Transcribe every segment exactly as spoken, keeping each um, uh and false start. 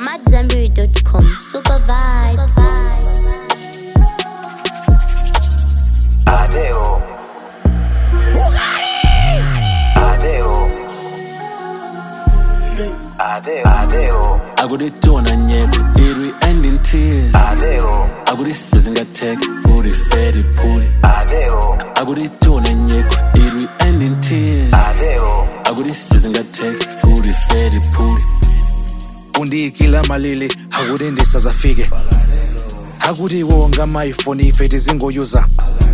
amat zanbury dot com. Super vibes. Adeo. Adeo. Adeo. Adeo. I got it done and yet it end in tears. Adeo. I got it season got tech, put it fed it, put it. Adeo. I got it done and yet it end in tears. Adeo. I got it season got tech, put it fed it, put it. Undi kila malili, hagudi ndisa zafike. Hagudi wonga my phone ife tizingo user.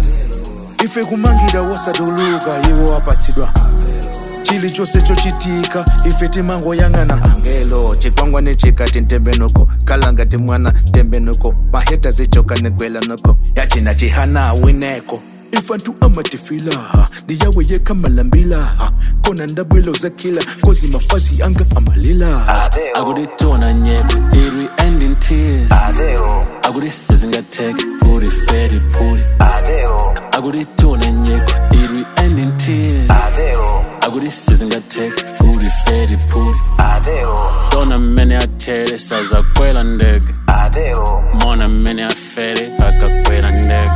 Ife kumangida wasa duluka, iwo apatidwa. Chili chose chochitika, ife timango yangana. Angelo, chikwangwa ne chika tintembe nuko. Kalanga timwana tembe nuko. Maheta zichoka negwela nuko. Yachina chihana wineko. Ifantu amatifila, diyawe yeka malambila. Kona ndabwelo za kila, kozi mafazi anga amalila. Adeo. I got it done and yet it end in tears. Adeo. I got it season got tech, put it fed it, put it. Adeo. I got it done and yet it end in tears. Adeo. I got it season got tech, put it fed it, put it. Adeo. Dona mene a tere saza kwela ndege. Adeo. Mona mene a fere akakwela ndege.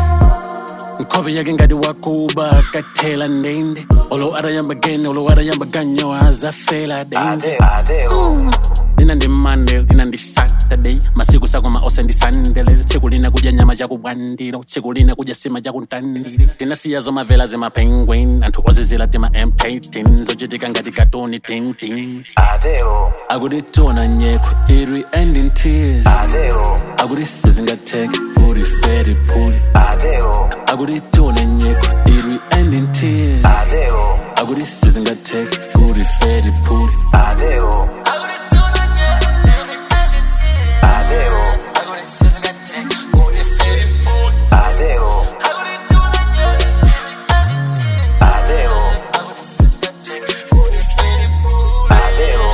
Nkobe yake ngadi wakuba akatela ndende. Olo arayamba gene, olo arayamba ganyo azafela dende. Adeo. Lina ndi Monday, lina ndi Saturday. Masiku sako maose ndi Sunday. Tsiku lina kuja nyama jaku bandiro. Tsiku lina kuja sima jaku ntandiri. Tina siya zoma vela zima penguin. Antu ozizila tima emptating. Zojitika ngati katoni ting ting. Adeo. I got it done and yet it end in tears. Adeo. I got it season got tech, put it fed it, put it. Adeo. I got it done and yet it end in tears. Adeo. I got it season got tech, put it fed it, put it. Adeo. I got it done and yet it end in tears. Adeo. I got it season got tech, put it fed it, put it. Adeo. I got it done and yet it end in tears. Adeo. I got it season got tech, put it fed it, put it. Adeo.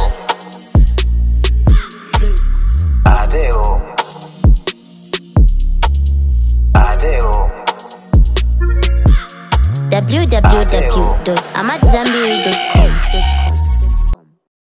Adeo. Adeo. w w w dot amat zanbury dot com.